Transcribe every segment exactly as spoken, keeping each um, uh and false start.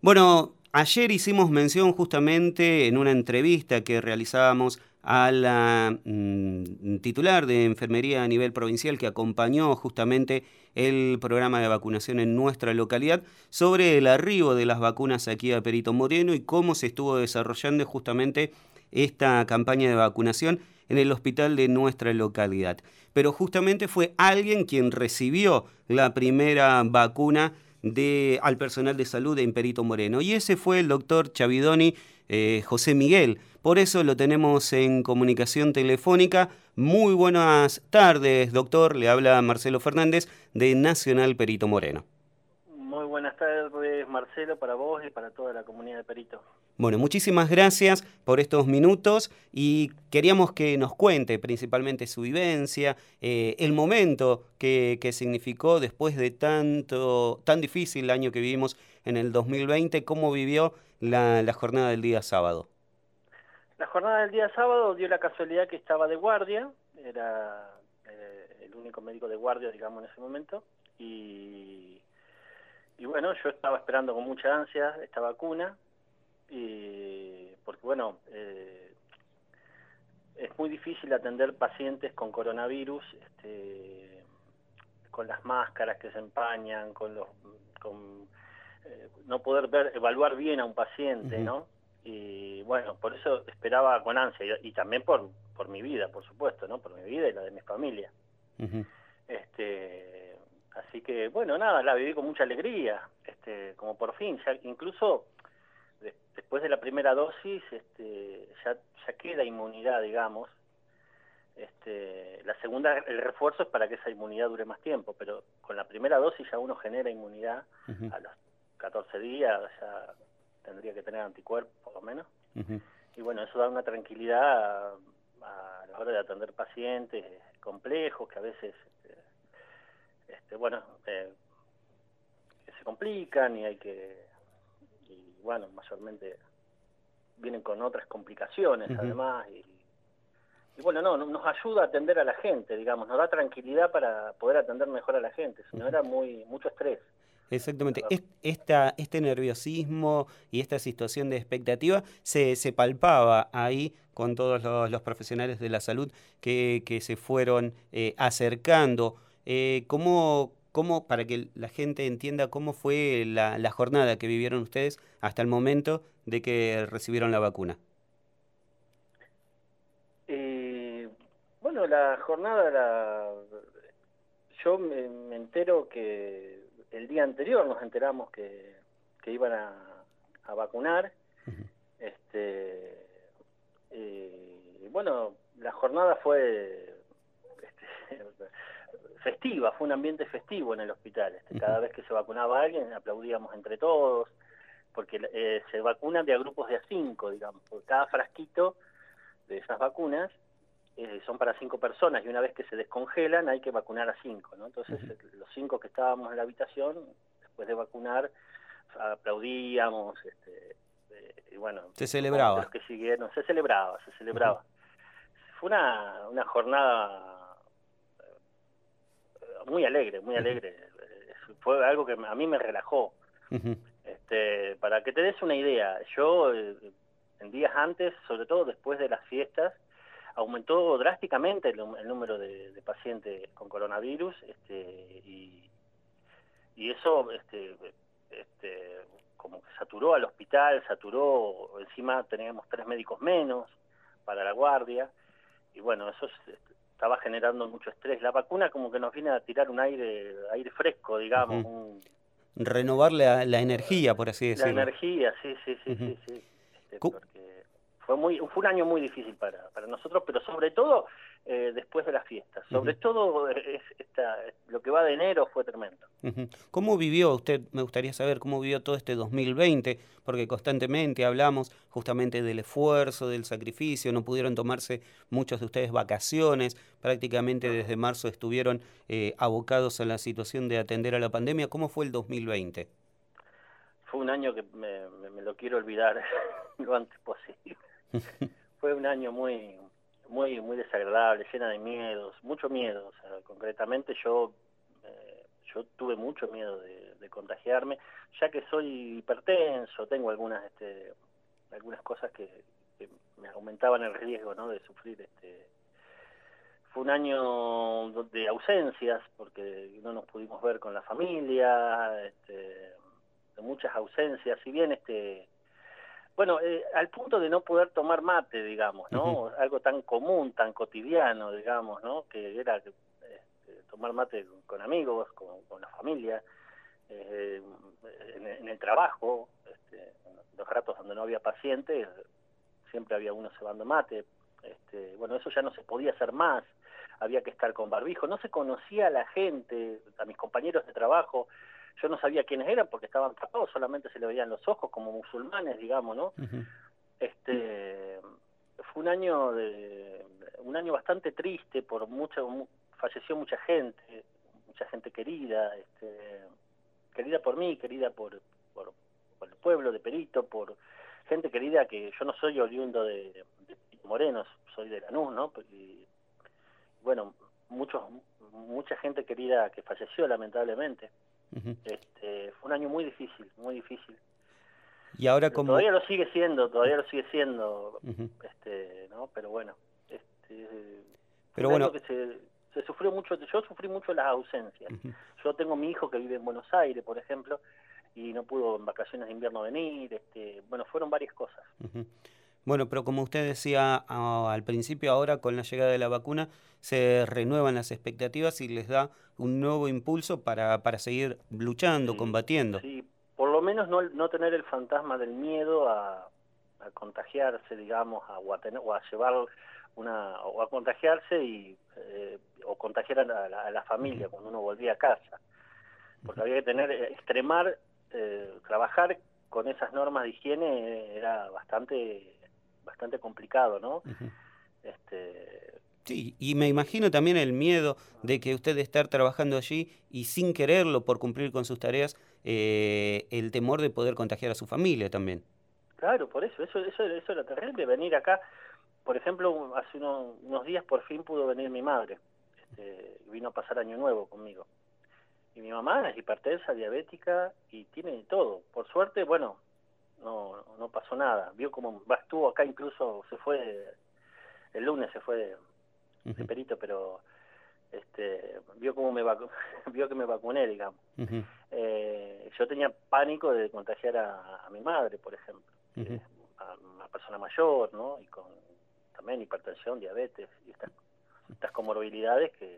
Bueno, ayer hicimos mención justamente en una entrevista que realizábamos a la mm, titular de enfermería a nivel provincial que acompañó justamente el programa de vacunación en nuestra localidad sobre el arribo de las vacunas aquí a Perito Moreno y cómo se estuvo desarrollando justamente esta campaña de vacunación en el hospital de nuestra localidad. Pero justamente fue alguien quien recibió la primera vacuna de, al personal de salud en Perito Moreno. Y ese fue el doctor Chavidoni eh, José Miguel. Por eso lo tenemos en comunicación telefónica. Muy buenas tardes, doctor. Le habla Marcelo Fernández de Nacional Perito Moreno. Muy buenas tardes, Marcelo, para vos y para toda la comunidad de Perito. Bueno, muchísimas gracias por estos minutos y queríamos que nos cuente principalmente su vivencia, eh, el momento que, que significó después de tanto, tan difícil año que vivimos en el dos mil veinte, cómo vivió la, la jornada del día sábado. La jornada del día sábado dio la casualidad que estaba de guardia, era eh, el único médico de guardia, digamos, en ese momento, y, y bueno, yo estaba esperando con mucha ansia esta vacuna, y porque bueno, eh, es muy difícil atender pacientes con coronavirus, este, con las máscaras que se empañan, con los... Con, eh, no poder ver, evaluar bien a un paciente, Ujú. ¿no? Y bueno, por eso esperaba con ansia, y, y también por, por mi vida, por supuesto, ¿no? Por mi vida y la de mi familia. Ujú. Este, así que, bueno, nada, la viví con mucha alegría, este, como por fin, ya incluso de, después de la primera dosis, este, ya, ya queda inmunidad, digamos. Este, la segunda, el refuerzo es para que esa inmunidad dure más tiempo, pero con la primera dosis ya uno genera inmunidad Ujú. a los catorce días, ya tendría que tener anticuerpos por lo menos. Ujú. Y bueno, eso da una tranquilidad a, a la hora de atender pacientes complejos que a veces, este, este, bueno, eh, que se complican y hay que, y bueno, mayormente vienen con otras complicaciones Ujú. además y Y bueno, no, nos ayuda a atender a la gente, digamos, nos da tranquilidad para poder atender mejor a la gente, si no Ujú. era muy mucho estrés. La Exactamente. verdad. Es- Esta, este nerviosismo y esta situación de expectativa se, se palpaba ahí con todos los, los profesionales de la salud que, que se fueron eh, acercando. Eh, ¿cómo, cómo, para que la gente entienda cómo fue la, la jornada que vivieron ustedes hasta el momento de que recibieron la vacuna? Eh, bueno, la jornada, la, yo me, me entero que el día anterior nos enteramos que, que iban a, a vacunar. Ujú. Este, eh, bueno, la jornada fue este, festiva, fue un ambiente festivo en el hospital. Este, Ujú. cada vez que se vacunaba a alguien aplaudíamos entre todos, porque eh, se vacunan de a grupos de a cinco, digamos, por cada frasquito de esas vacunas eh, son para cinco personas y una vez que se descongelan hay que vacunar a cinco, ¿no? Entonces Ujú. eh, los cinco que estábamos en la habitación, después de vacunar, aplaudíamos, este, eh, y bueno, Se supongo que celebraba. los que siguieron, se celebraba, se Ujú. celebraba. Fue una, una jornada muy alegre, muy Ujú. alegre. Eh, Fue algo que a mí me relajó. Ujú. Este, para que te des una idea, yo eh, en días antes, sobre todo después de las fiestas, aumentó drásticamente el, el número de, de pacientes con coronavirus, este, y, y eso este, este, como que saturó al hospital, saturó, encima teníamos tres médicos menos para la guardia, y bueno, eso es, estaba generando mucho estrés. La vacuna como que nos viene a tirar un aire, aire fresco, digamos, Ujú. un, Renovar la, la energía, por así la decirlo. energía, sí, sí, sí, Ujú. sí, sí, este, Cu- porque fue muy, fue un año muy difícil para, para nosotros, pero sobre todo eh, después de las fiestas, sobre Ujú. todo eh, es esta, lo que va de enero fue tremendo. Ujú. ¿Cómo vivió usted? Me gustaría saber cómo vivió todo este dos mil veinte, porque constantemente hablamos justamente del esfuerzo, del sacrificio, no pudieron tomarse muchos de ustedes vacaciones, prácticamente desde marzo estuvieron eh, abocados a la situación de atender a la pandemia. ¿Cómo fue el dos mil veinte? Fue un año que me, me, me lo quiero olvidar lo antes posible. Fue un año muy, muy, muy desagradable, llena de miedos, mucho miedo. O sea, concretamente yo, eh, yo tuve mucho miedo de, de contagiarme, ya que soy hipertenso, tengo algunas este, algunas cosas que, que me aumentaban el riesgo, ¿no?, de sufrir. Este, fue un año de ausencias, porque no nos pudimos ver con la familia, este, de muchas ausencias, si bien este bueno, eh, al punto de no poder tomar mate, digamos, ¿no? Uh-huh. Algo tan común, tan cotidiano, digamos, ¿no? Que era este, tomar mate con amigos, con, con la familia, eh, en, en el trabajo, este, los ratos donde no había pacientes, siempre había uno cebando mate. Este, bueno, eso ya no se podía hacer más, había que estar con barbijo, no se conocía a la gente, a mis compañeros de trabajo. Yo no sabía quiénes eran porque estaban tapados, solamente se le veían los ojos como musulmanes, digamos, ¿no? Uh-huh. Este, fue un año de, un año bastante triste, por mucho, mu, falleció mucha gente, mucha gente querida, este, querida por mí, querida por, por, por el pueblo de Perito, por gente querida que yo no soy oriundo de, de Moreno, soy de Lanús, ¿no? Y, bueno, muchos, mucha gente querida que falleció lamentablemente. Uh-huh. Este, fue un año muy difícil, muy difícil. Y ahora como... Todavía lo sigue siendo, todavía lo sigue siendo, uh-huh. este, ¿no? Pero bueno, este, pero bueno, que se, se sufrió mucho, yo sufrí mucho las ausencias. Uh-huh. Yo tengo mi hijo que vive en Buenos Aires, por ejemplo, y no pudo en vacaciones de invierno venir, este, bueno, fueron varias cosas. Uh-huh. Bueno, pero como usted decía uh, al principio, ahora con la llegada de la vacuna se renuevan las expectativas y les da un nuevo impulso para, para seguir luchando, sí, combatiendo. Sí, por lo menos no, no tener el fantasma del miedo a, a contagiarse, digamos, a, o, a tener, o a llevar una, o a contagiarse y eh, o contagiar a la, a la familia uh-huh. cuando uno volvía a casa. Porque uh-huh. había que tener, extremar, eh, trabajar con esas normas de higiene era bastante bastante complicado, ¿no? Uh-huh. Este, sí, y me imagino también el miedo de que usted de estar trabajando allí y sin quererlo por cumplir con sus tareas, eh, el temor de poder contagiar a su familia también. Claro, por eso, eso, eso, eso era terrible, venir acá. Por ejemplo, hace uno, unos días por fin pudo venir mi madre, este, vino a pasar Año Nuevo conmigo. Y mi mamá es hipertensa, diabética y tiene todo. Por suerte, bueno, no no pasó nada. Vio como estuvo acá, incluso se fue, el lunes se fue de, uh-huh. de Perito, pero este vio cómo me vacu vio que me vacuné, digamos. Uh-huh. Eh, yo tenía pánico de contagiar a, a mi madre, por ejemplo, uh-huh. que es una persona mayor, ¿no? Y con también hipertensión, diabetes y estas, estas comorbilidades que,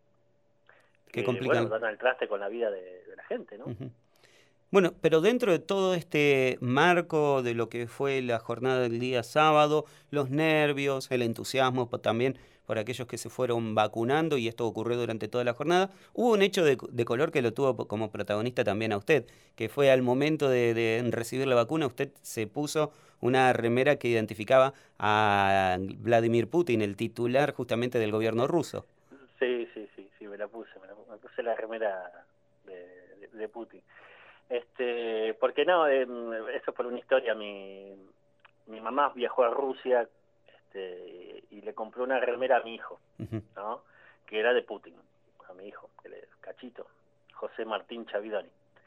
que, que bueno, dan al traste con la vida de, de la gente, ¿no? Uh-huh. Bueno, pero dentro de todo este marco de lo que fue la jornada del día sábado, los nervios, el entusiasmo también por aquellos que se fueron vacunando, y esto ocurrió durante toda la jornada, hubo un hecho de, de color que lo tuvo como protagonista también a usted, que fue al momento de, de recibir la vacuna, usted se puso una remera que identificaba a Vladimir Putin, el titular justamente del gobierno ruso. Sí, sí, sí, sí, me la puse, me, la, me puse la remera de, de, de Putin. Este, porque no, eh, eso por una historia, mi, mi mamá viajó a Rusia este, y le compró una remera a mi hijo, uh-huh. ¿no? Que era de Putin, a mi hijo, que le, Cachito, José Martín Chavidoni.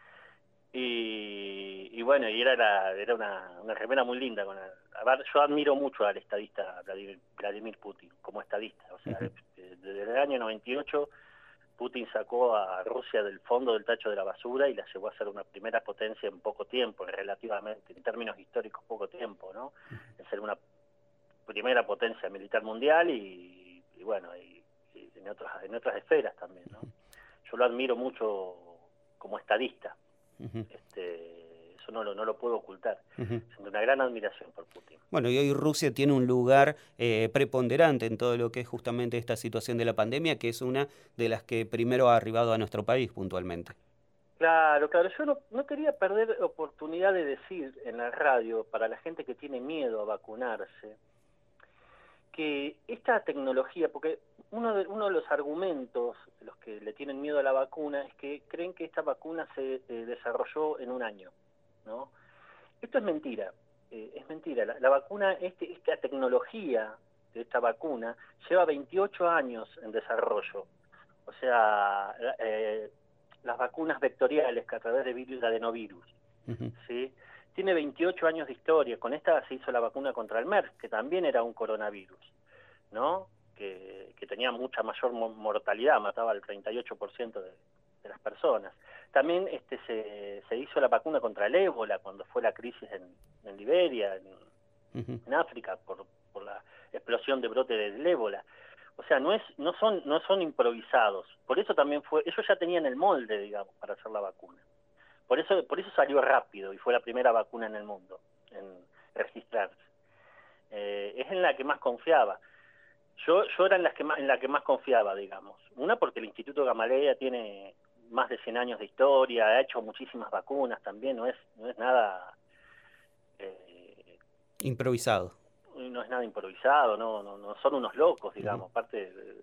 Y, y bueno, y era, la, era una, una remera muy linda. Con la, a ver, yo admiro mucho al estadista Vladimir, Vladimir Putin como estadista, o sea, uh-huh. desde el año noventa y ocho Putin sacó a Rusia del fondo del tacho de la basura y la llevó a ser una primera potencia en poco tiempo, relativamente, en términos históricos, poco tiempo, ¿no? En ser una primera potencia militar mundial y, y bueno, y, y en otras en otras esferas también, ¿no? Yo lo admiro mucho como estadista. Uh-huh. Este, eso no lo, no lo puedo ocultar. Uh-huh. Siento una gran admiración por Putin. Bueno, y hoy Rusia tiene un lugar eh, preponderante en todo lo que es justamente esta situación de la pandemia, que es una de las que primero ha arribado a nuestro país puntualmente. Claro, claro. Yo no, no quería perder oportunidad de decir en la radio, para la gente que tiene miedo a vacunarse, que esta tecnología, porque uno de, uno de los argumentos de los que le tienen miedo a la vacuna es que creen que esta vacuna se eh, desarrolló en un año, ¿no? Esto es mentira. Eh, es mentira, la, la vacuna, este, esta tecnología de esta vacuna lleva veintiocho años en desarrollo. O sea, eh, las vacunas vectoriales que a través de virus de adenovirus. Uh-huh. ¿Sí? Tiene veintiocho años de historia. Con esta se hizo la vacuna contra el MERS, que también era un coronavirus, ¿no? Que, que tenía mucha mayor mortalidad, mataba al treinta y ocho por ciento de, de las personas. También este, se, se hizo la vacuna contra el ébola cuando fue la crisis en, en Liberia, en, uh-huh. en África, por, por la explosión de brote del ébola. O sea, no es, no son, no son improvisados. Por eso también fue, ellos ya tenían el molde, digamos, para hacer la vacuna. Por eso, por eso salió rápido y fue la primera vacuna en el mundo en registrarse. Eh, es en la que más confiaba. Yo, yo era en, las que más, en la que más confiaba, digamos. Una porque el Instituto Gamaleya tiene más de cien años de historia, ha hecho muchísimas vacunas también, no es, no es nada... Eh, improvisado. No es nada improvisado, no, no, no son unos locos, digamos, uh-huh. parte de...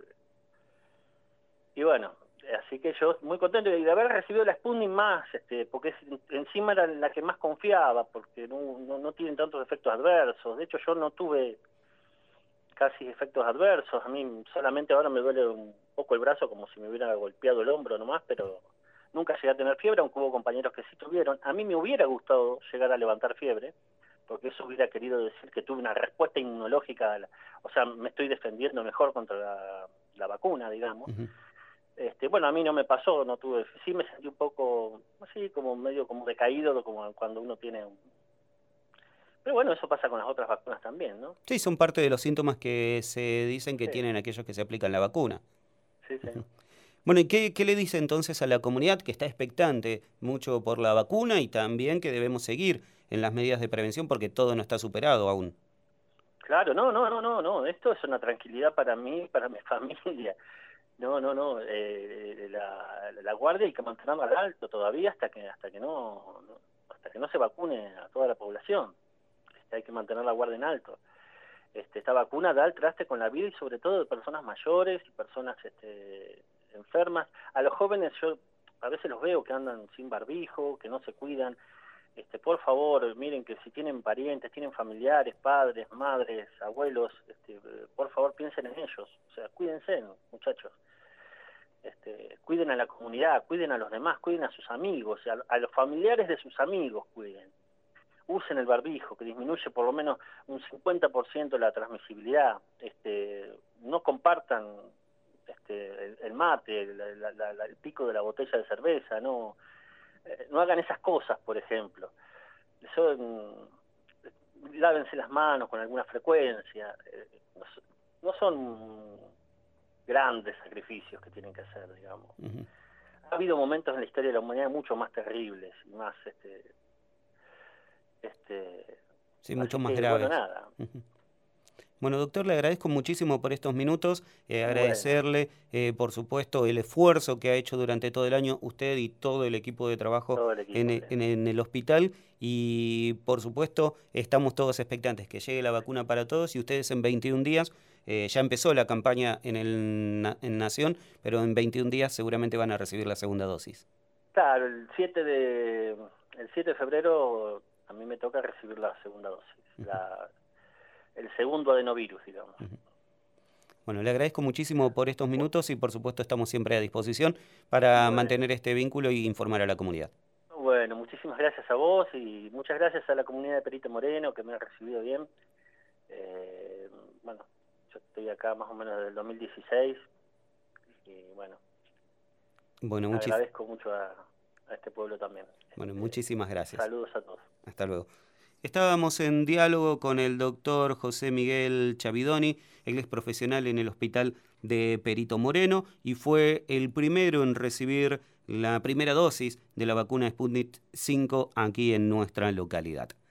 Y bueno, así que yo muy contento de haber recibido la Sputnik más, este, porque es, encima era la que más confiaba, porque no, no, no tienen tantos efectos adversos. De hecho, yo no tuve casi efectos adversos. A mí solamente ahora me duele un poco el brazo, como si me hubiera golpeado el hombro nomás, pero nunca llegué a tener fiebre, aunque hubo compañeros que sí tuvieron. A mí me hubiera gustado llegar a levantar fiebre, porque eso hubiera querido decir que tuve una respuesta inmunológica, la, o sea, me estoy defendiendo mejor contra la, la vacuna, digamos. Uh-huh. Este, bueno, a mí no me pasó, no tuve, sí me sentí un poco, así como medio como decaído, como cuando uno tiene un... Pero bueno, eso pasa con las otras vacunas también, ¿no? Sí, son parte de los síntomas que se dicen que sí. tienen aquellos que se aplican la vacuna. Sí, sí. Uh-huh. Bueno, ¿y qué, qué le dice entonces a la comunidad que está expectante mucho por la vacuna y también que debemos seguir en las medidas de prevención porque todo no está superado aún? Claro, no, no, no, no, no, esto es una tranquilidad para mí, para mi familia. No, no, no, eh, la, la guardia hay que mantenerla al alto todavía hasta que hasta que no, no hasta que no se vacune a toda la población. Este, hay que mantener la guardia en alto. Este, esta vacuna da el traste con la vida y sobre todo de personas mayores y personas este, enfermas. A los jóvenes yo a veces los veo que andan sin barbijo, que no se cuidan. Este, por favor, miren que si tienen parientes, tienen familiares, padres, madres, abuelos, este, por favor piensen en ellos. O sea, cuídense, muchachos. Este, cuiden a la comunidad, cuiden a los demás, cuiden a sus amigos, a, a los familiares de sus amigos cuiden. Usen el barbijo, que disminuye por lo menos un cincuenta por ciento la transmisibilidad. Este, no compartan este, el, el mate, la, la, la, el pico de la botella de cerveza, no, eh, no hagan esas cosas, por ejemplo. Son, lávense las manos con alguna frecuencia. Eh, no, no son grandes sacrificios que tienen que hacer, digamos. Uh-huh. Ha habido momentos en la historia de la humanidad mucho más terribles y más este este sí, mucho más graves. Bueno, nada. Uh-huh. Bueno, doctor, le agradezco muchísimo por estos minutos, eh, agradecerle, bueno. eh, por supuesto, el esfuerzo que ha hecho durante todo el año usted y todo el equipo de trabajo equipo, en, sí. en, en el hospital y, por supuesto, estamos todos expectantes que llegue la vacuna para todos y ustedes en veintiún días, eh, ya empezó la campaña en, el, en Nación, pero en veintiún días seguramente van a recibir la segunda dosis. Claro, el siete de, el siete de febrero a mí me toca recibir la segunda dosis, uh-huh. la... el segundo adenovirus, digamos. Uh-huh. Bueno, le agradezco muchísimo por estos minutos y por supuesto estamos siempre a disposición para bueno. mantener este vínculo y informar a la comunidad. Bueno, muchísimas gracias a vos y muchas gracias a la comunidad de Perito Moreno que me ha recibido bien. Eh, bueno, yo estoy acá más o menos desde el dos mil dieciséis y bueno, bueno muchis- agradezco mucho a, a este pueblo también. Bueno, muchísimas gracias. Saludos a todos. Hasta luego. Estábamos en diálogo con el doctor José Miguel Chavidoni, él es profesional en el Hospital de Perito Moreno y fue el primero en recibir la primera dosis de la vacuna Sputnik cinco aquí en nuestra localidad.